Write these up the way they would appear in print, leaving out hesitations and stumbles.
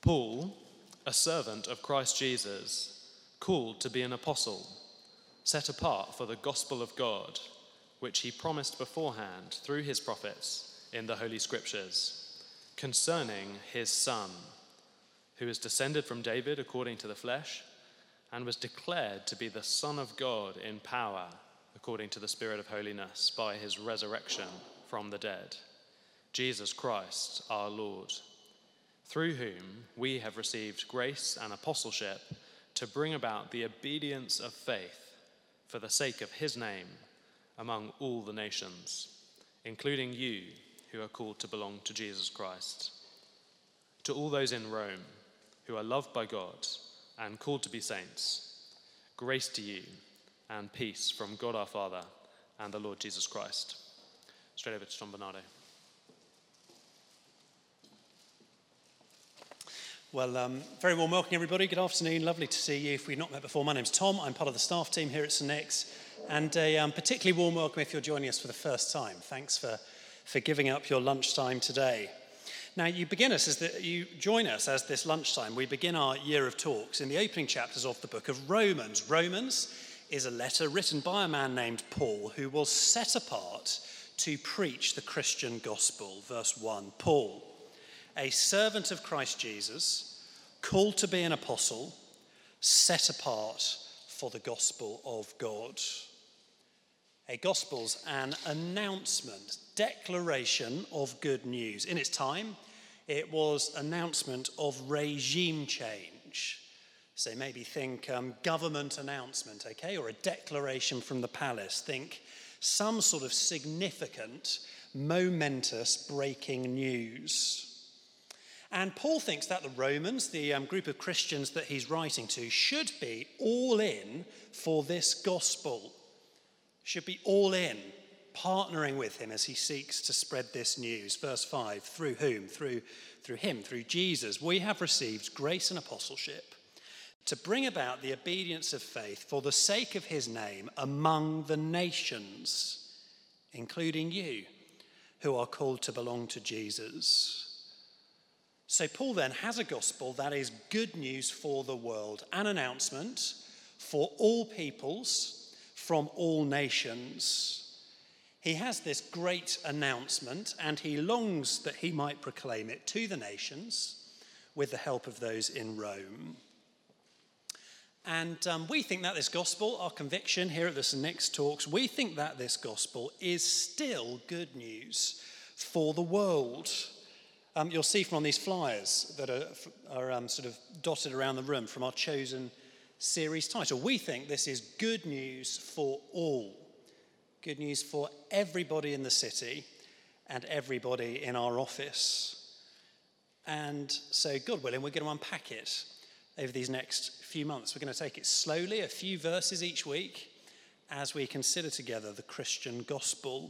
Paul, a servant of Christ Jesus, called to be an apostle, set apart for the gospel of God, which he promised beforehand through his prophets in the Holy Scriptures, concerning his Son, who is descended from David according to the flesh, and was declared to be the Son of God in power, according to the Spirit of holiness, by his resurrection from the dead, Jesus Christ our Lord, through whom we have received grace and apostleship to bring about the obedience of faith for the sake of his name among all the nations, including you who are called to belong to Jesus Christ. To all those in Rome who are loved by God and called to be saints, grace to you and peace from God our Father and the Lord Jesus Christ. Straight over to Tom Bernardo. Well, very warm welcome, everybody. Good afternoon. Lovely to see you. If we've not met before, my name's Tom. I'm part of the staff team here at St Nick's. And a particularly warm welcome if you're joining us for the first time. Thanks for giving up your lunchtime today. Now, you join us as this lunchtime. We begin our year of talks in the opening chapters of the book of Romans. Romans is a letter written by a man named Paul who was set apart to preach the Christian gospel. Verse 1, Paul, a servant of Christ Jesus, called to be an apostle, set apart for the gospel of God. A gospel's an announcement, declaration of good news. In its time, it was announcement of regime change. So maybe think government announcement, okay, or a declaration from the palace. Think some sort of significant, momentous breaking news. And Paul thinks that the Romans, the group of Christians that he's writing to, should be all in for this gospel. Should be all in, partnering with him as he seeks to spread this news. Verse 5, through whom? Through him, through Jesus, we have received grace and apostleship to bring about the obedience of faith for the sake of his name among the nations, including you, who are called to belong to Jesus. So Paul then has a gospel that is good news for the world, an announcement for all peoples from all nations. He has this great announcement and he longs that he might proclaim it to the nations with the help of those in Rome. And we think that this gospel, our conviction here at the St Nick's Talks, we think that this gospel is still good news for the world. You'll see from on these flyers that are sort of dotted around the room from our chosen series title. We think this is good news for all. Good news for everybody in the city and everybody in our office. And so, God willing, we're going to unpack it over these next few months. We're going to take it slowly, a few verses each week, as we consider together the Christian gospel.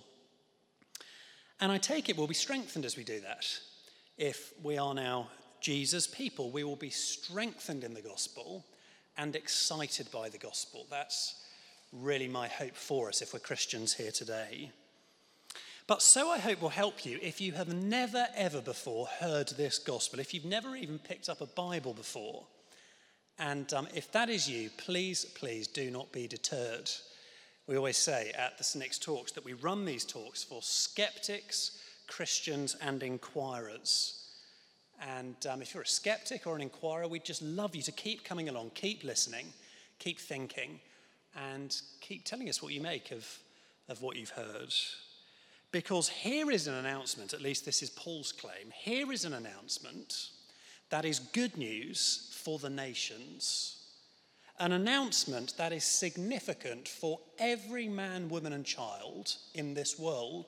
And I take it we'll be strengthened as we do that. If we are now Jesus' people, we will be strengthened in the gospel and excited by the gospel. That's really my hope for us if we're Christians here today. But so I hope will help you if you have never ever before heard this gospel, if you've never even picked up a Bible before. And if that is you, please do not be deterred. We always say at the St Nick's Talks that we run these talks for skeptics, Christians and inquirers. And if you're a skeptic or an inquirer, we'd just love you to keep coming along, keep listening, keep thinking, and keep telling us what you make of what you've heard. Because here is an announcement, at least this is Paul's claim, here is an announcement that is good news for the nations. An announcement that is significant for every man, woman and child in this world.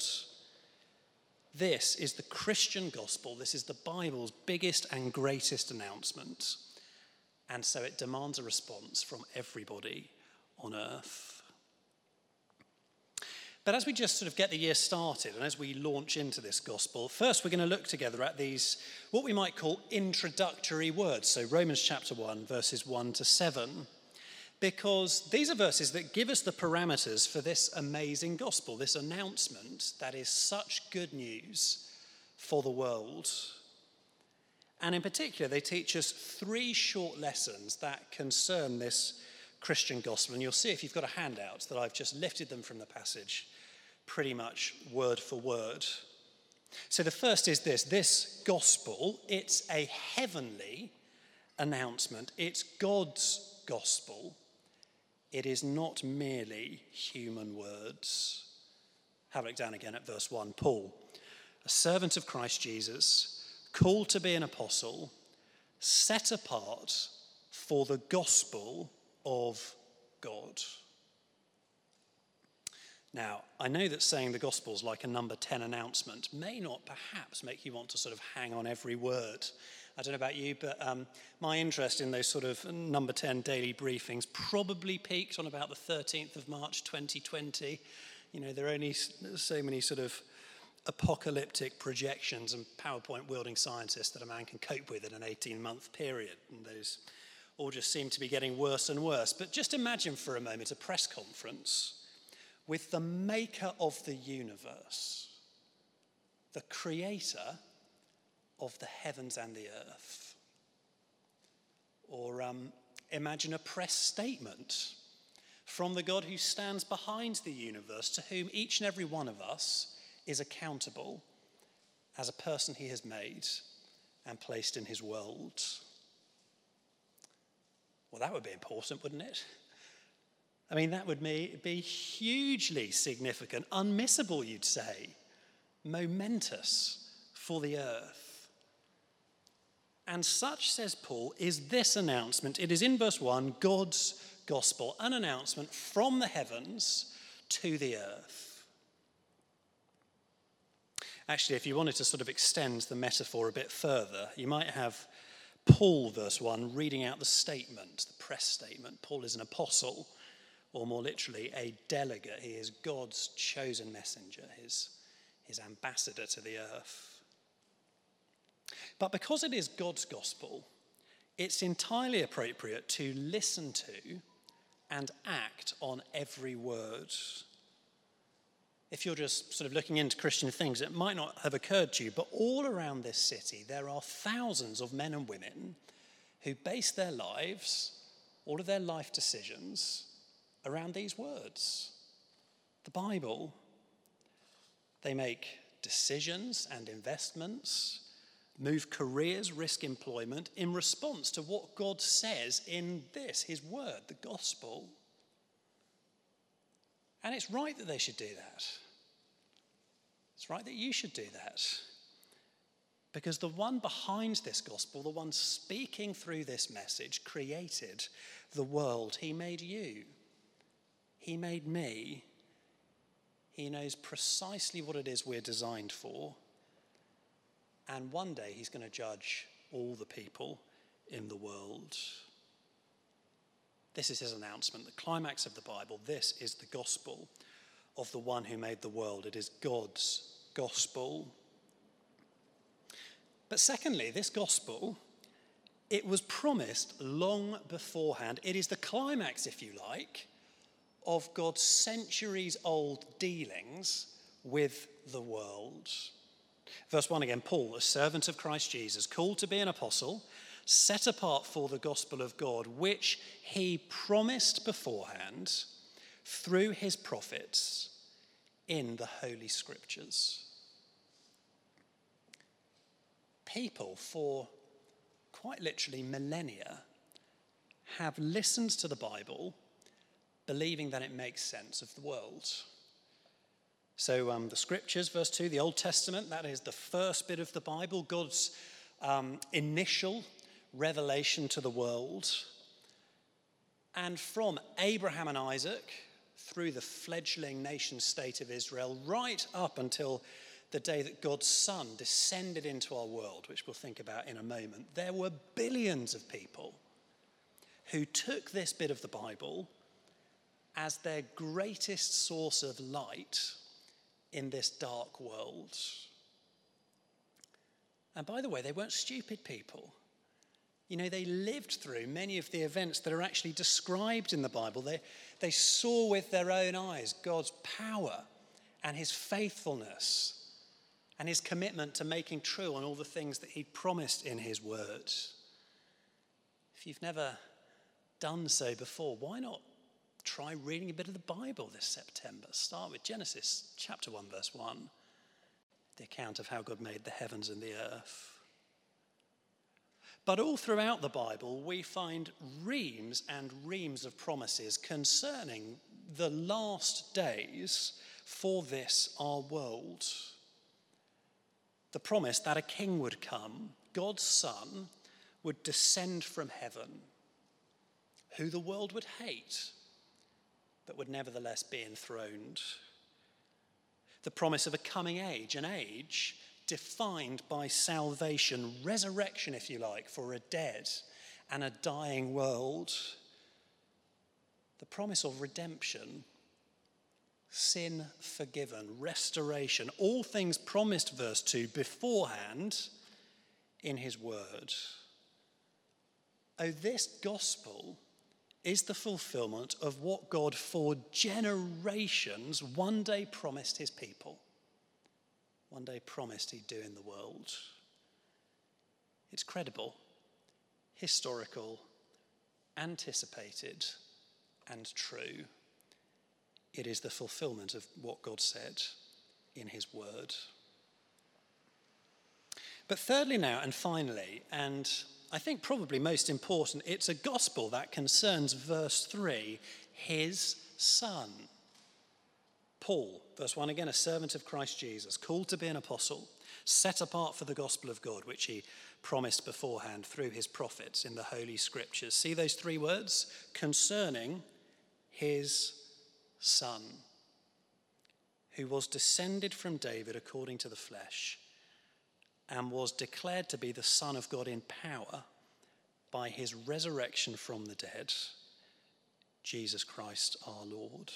This is the Christian gospel. This is the Bible's biggest and greatest announcement. And so it demands a response from everybody on earth. But as we just sort of get the year started and as we launch into this gospel, first we're going to look together at these, what we might call introductory words. So Romans chapter 1, verses 1 to 7. Because these are verses that give us the parameters for this amazing gospel, this announcement that is such good news for the world. And in particular, they teach us 3 short lessons that concern this Christian gospel. And you'll see if you've got a handout that I've just lifted them from the passage pretty much word for word. So the first is this gospel, it's a heavenly announcement. It's God's gospel. It is not merely human words. Have a look down again at verse 1. Paul, a servant of Christ Jesus, called to be an apostle, set apart for the gospel of God. Now, I know that saying the gospel's like a number 10 announcement may not perhaps make you want to sort of hang on every word. I don't know about you, but my interest in those sort of number 10 daily briefings probably peaked on about the 13th of March 2020. You know, there are only so many sort of apocalyptic projections and PowerPoint-wielding scientists that a man can cope with in an 18-month period. And those all just seem to be getting worse and worse. But just imagine for a moment a press conference with the maker of the universe, the creator of the heavens and the earth. Or imagine a press statement from the God who stands behind the universe, to whom each and every one of us is accountable as a person he has made and placed in his world. Well, that would be important, wouldn't it? I mean, that would be hugely significant, unmissable, you'd say, momentous for the earth. And such, says Paul, is this announcement. It is in verse 1, God's gospel, an announcement from the heavens to the earth. Actually, if you wanted to sort of extend the metaphor a bit further, you might have Paul, verse 1, reading out the statement, the press statement. Paul is an apostle, or more literally, a delegate. He is God's chosen messenger, his ambassador to the earth. But because it is God's gospel, it's entirely appropriate to listen to and act on every word. If you're just sort of looking into Christian things, it might not have occurred to you, but all around this city, there are thousands of men and women who base their lives, all of their life decisions, around these words. The Bible. They make decisions and investments, move careers, risk employment in response to what God says in this, his word, the gospel. And it's right that they should do that. It's right that you should do that. Because the one behind this gospel, the one speaking through this message, created the world. He made you. He made me. He knows precisely what it is we're designed for. And one day he's going to judge all the people in the world. This is his announcement, the climax of the Bible. This is the gospel of the one who made the world. It is God's gospel. But secondly, this gospel, it was promised long beforehand. It is the climax, if you like, of God's centuries-old dealings with the world. Verse 1 again, Paul, a servant of Christ Jesus, called to be an apostle, set apart for the gospel of God, which he promised beforehand through his prophets in the Holy Scriptures. People for quite literally millennia have listened to the Bible, believing that it makes sense of the world. So the Scriptures, verse 2, the Old Testament, that is the first bit of the Bible, God's initial revelation to the world. And from Abraham and Isaac, through the fledgling nation state of Israel, right up until the day that God's Son descended into our world, which we'll think about in a moment, there were billions of people who took this bit of the Bible as their greatest source of light in this dark world. And by the way, they weren't stupid people. You know, they lived through many of the events that are actually described in the Bible. They saw with their own eyes God's power and his faithfulness and his commitment to making true on all the things that he promised in his word. If you've never done so before, why not try reading a bit of the Bible this September? Start with Genesis chapter 1, verse 1, the account of how God made the heavens and the earth. But all throughout the Bible, we find reams and reams of promises concerning the last days for this, our world. The promise that a king would come, God's Son, would descend from heaven, who the world would hate, but would nevertheless be enthroned. The promise of a coming age, an age defined by salvation, resurrection, if you like, for a dead and a dying world. The promise of redemption, sin forgiven, restoration, all things promised, verse 2, beforehand in his word. Oh, this gospel is the fulfillment of what God for generations one day promised his people. One day promised he'd do in the world. It's credible, historical, anticipated, and true. It is the fulfillment of what God said in his word. But thirdly now, and finally, and I think probably most important, it's a gospel that concerns verse 3, his Son. Paul, verse 1 again, a servant of Christ Jesus, called to be an apostle, set apart for the gospel of God, which he promised beforehand through his prophets in the Holy Scriptures. See those three words? Concerning his Son, who was descended from David according to the flesh, and was declared to be the Son of God in power by his resurrection from the dead, Jesus Christ our Lord.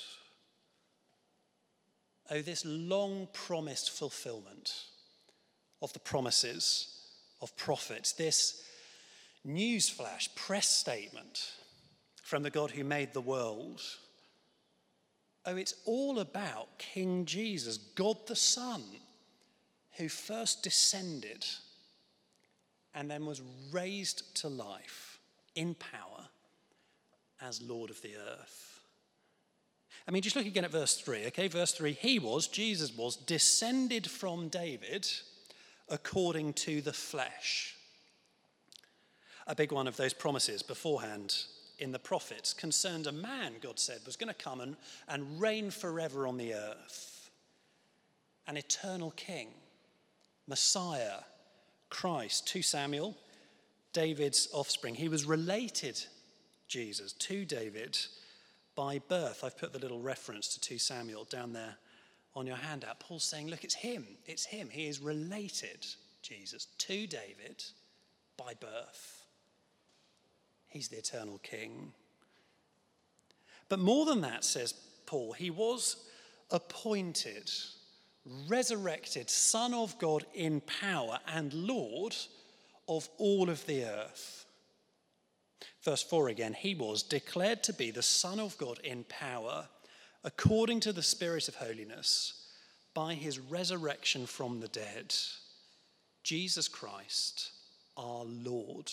Oh, this long-promised fulfillment of the promises of prophets, this newsflash, press statement from the God who made the world. Oh, it's all about King Jesus, God the Son, who first descended and then was raised to life in power as Lord of the earth. I mean, just look again at verse 3, okay? Verse 3, Jesus was descended from David according to the flesh. A big one of those promises beforehand in the prophets concerned a man, God said, was going to come and reign forever on the earth. An eternal king, Messiah, Christ, 2 Samuel, David's offspring. He was related, Jesus, to David by birth. I've put the little reference to 2 Samuel down there on your handout. Paul's saying, look, it's him. He is related, Jesus, to David by birth. He's the eternal king. But more than that, says Paul, he was appointed, resurrected, Son of God in power and Lord of all of the earth. Verse 4 again, he was declared to be the Son of God in power according to the Spirit of holiness by his resurrection from the dead, Jesus Christ, our Lord.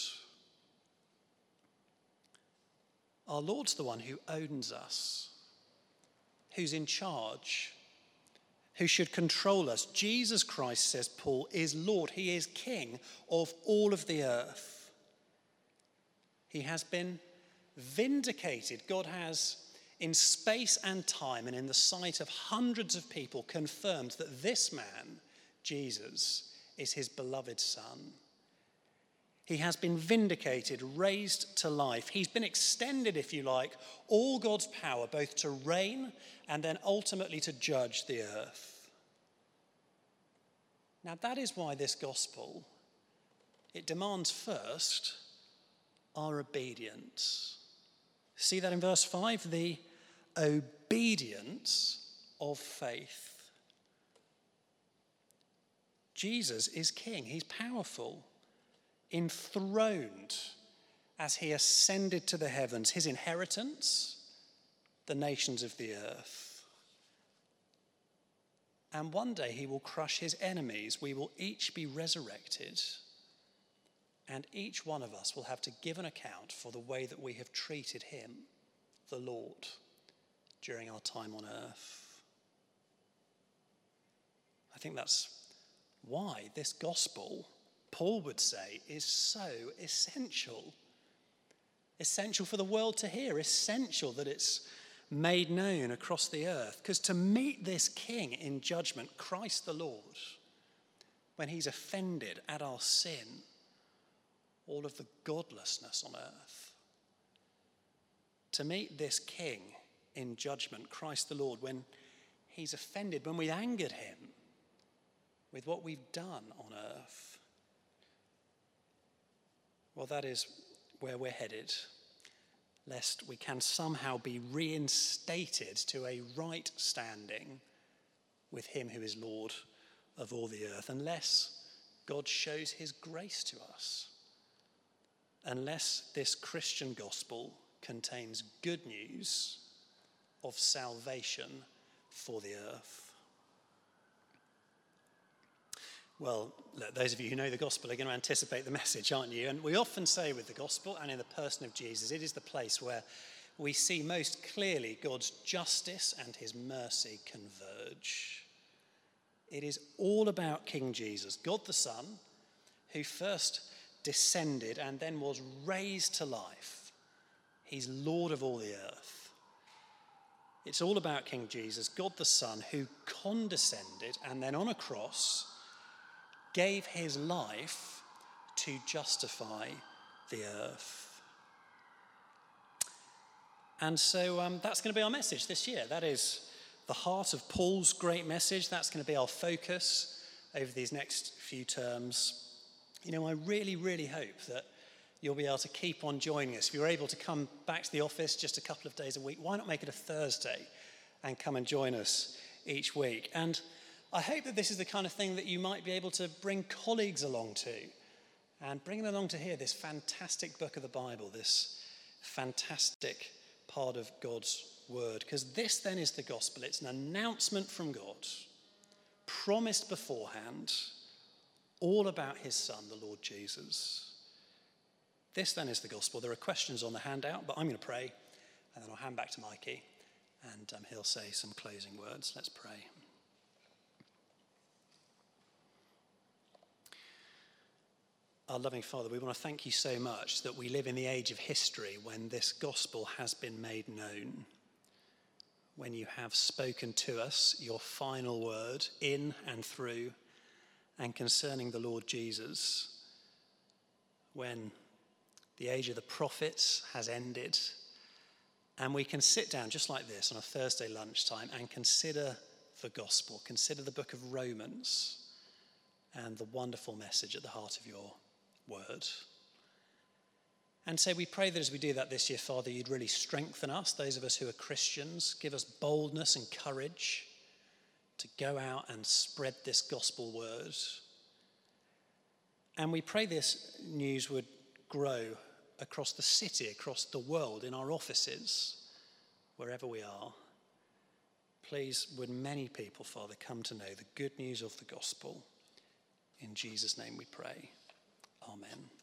Our Lord's the one who owns us, who's in charge, who should control us. Jesus Christ, says Paul, is Lord. He is King of all of the earth. He has been vindicated. God has, in space and time and in the sight of hundreds of people, confirmed that this man, Jesus, is his beloved Son. He has been vindicated, raised to life. He's been extended, if you like, all God's power, both to reign and then ultimately to judge the earth. Now, that is why this gospel, it demands first our obedience. See that in verse 5? The obedience of faith. Jesus is king. He's powerful, enthroned as he ascended to the heavens. His inheritance, the nations of the earth. And one day he will crush his enemies. We will each be resurrected. And each one of us will have to give an account for the way that we have treated him, the Lord, during our time on earth. I think that's why this gospel, Paul would say, is so essential. Essential for the world to hear, essential that it's made known across the earth. Because to meet this King in judgment, Christ the Lord, when he's offended at our sin, all of the godlessness on earth, to meet this King in judgment, Christ the Lord, when he's offended, when we angered him with what we've done on earth, well, that is where we're headed, lest we can somehow be reinstated to a right standing with him who is Lord of all the earth, unless God shows his grace to us, unless this Christian gospel contains good news of salvation for the earth. Well, look, those of you who know the gospel are going to anticipate the message, aren't you? And we often say with the gospel and in the person of Jesus, it is the place where we see most clearly God's justice and his mercy converge. It is all about King Jesus, God the Son, who first descended and then was raised to life. He's Lord of all the earth. It's all about King Jesus, God the Son, who condescended and then on a cross gave his life to justify the earth. And so that's going to be our message this year. That is the heart of Paul's great message. That's going to be our focus over these next few terms. You know, I really, really hope that you'll be able to keep on joining us. If you're able to come back to the office just a couple of days a week, why not make it a Thursday and come and join us each week? And I hope that this is the kind of thing that you might be able to bring colleagues along to and bring them along to hear this fantastic book of the Bible, this fantastic part of God's word. Because this then is the gospel. It's an announcement from God, promised beforehand, all about his Son, the Lord Jesus. This then is the gospel. There are questions on the handout, but I'm going to pray and then I'll hand back to Mikey and he'll say some closing words. Let's pray. Our loving Father, we want to thank you so much that we live in the age of history when this gospel has been made known, when you have spoken to us your final word in and through and concerning the Lord Jesus, when the age of the prophets has ended and we can sit down just like this on a Thursday lunchtime and consider the gospel, consider the book of Romans and the wonderful message at the heart of your word. And so we pray that as we do that this year, Father, you'd really strengthen us, those of us who are Christians, give us boldness and courage to go out and spread this gospel word. And we pray this news would grow across the city, across the world, in our offices, wherever we are. Please, would many people, Father, come to know the good news of the gospel. In Jesus' name we pray. Amen.